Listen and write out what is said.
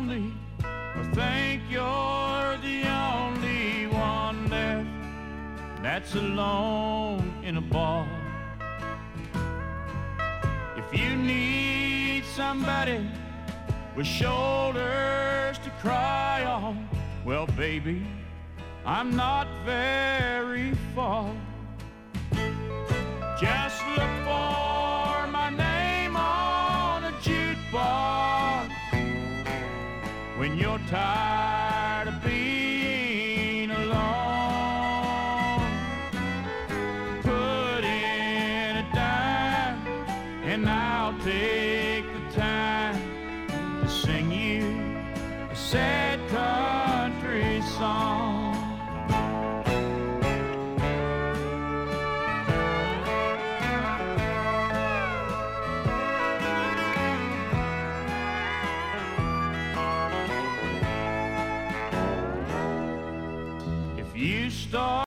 lonely or think you're the only one there that's alone in a bar. If you need somebody with shoulders to cry on, well, baby, I'm not very far. Just look for my name on a jukebox when you're tired of being alone. Put in a dime and I'll take the time to sing you a sad country song. You start